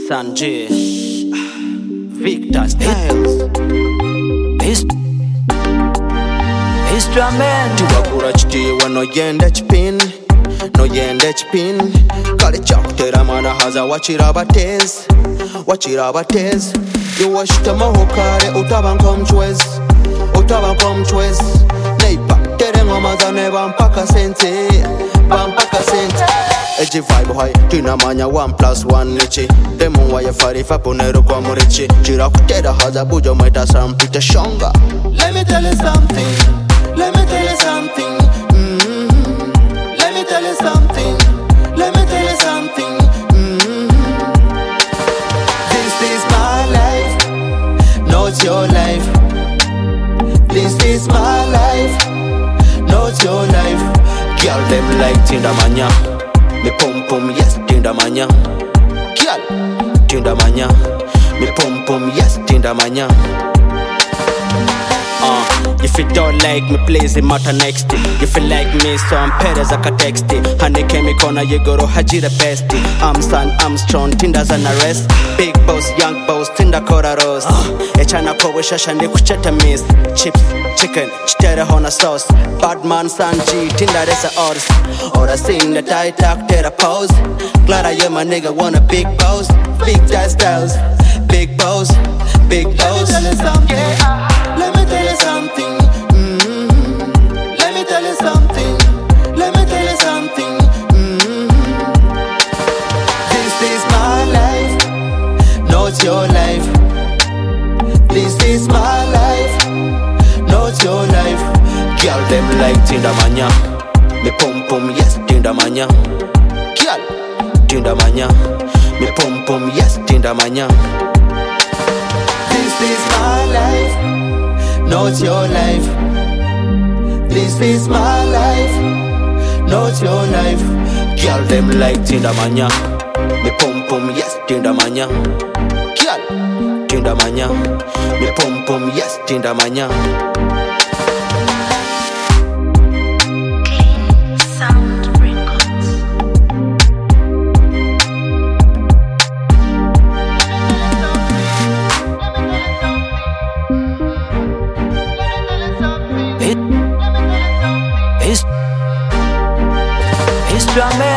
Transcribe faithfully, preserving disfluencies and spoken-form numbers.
Sanjay, Victor Styles, Instrument Tiwakura chitiwa no yende chipin, no yende chipin. Kali chakutera mana haza wachira batez, wachira batez. Iwashita mahokare utaba nkomchwez, utaba nkomchwez. Neipa tere ngoma za neba mpaka sente, mpaka sente. Eji vibe high, tunamanya one plus one nichi. Demo wa ya farifa ponero kwa murichi. Chira kutera haza bujo maita sampita shonga. Let me tell you something, let me tell you something. Mm-hmm. Let me tell you something, let me tell you something. Mm-hmm. This is my life, not your life. This is my life, not your life. Girl, them like Tindamanya. Me pum pum, yes, Tindamanya. Girl, Tindamanya. Me pum pum, yes, Tindamanya. Uh, if you don't like me, please, it matter next. If you like me, so I'm better as I can text it. Honey came corner, you go to Hajira bestie. I'm son, I'm strong, Tinda's an arrest. Big boss, young boss, Tinda Kora roast. Echana Kowe Shashandi Kucheta miss. Chips, chicken, chitera hona sauce. Bad man, Sanji, Tinda Resa Ors. Or I sing that I talk to the pose. Glad I am a nigga, want a big boss. Big jazz styles, big boss, big boss. Let me tell you something. Let me tell you something. Mm-hmm. Let me tell you something. Let me tell you something. Mm-hmm. This is my life, not your life. This is my life, not your life. Girl, them like Tindamanya. Me pum pum, yes, Tindamanya. Girl, Tindamanya. Me pum pum, yes, Tindamanya. This is my life, not your life. This is my life, not your life. Girl, them like Tindamanya. Me pum pum, yes, Tindamanya. Girl, Tindamanya. Me pum pum, yes, Tindamanya. Instrument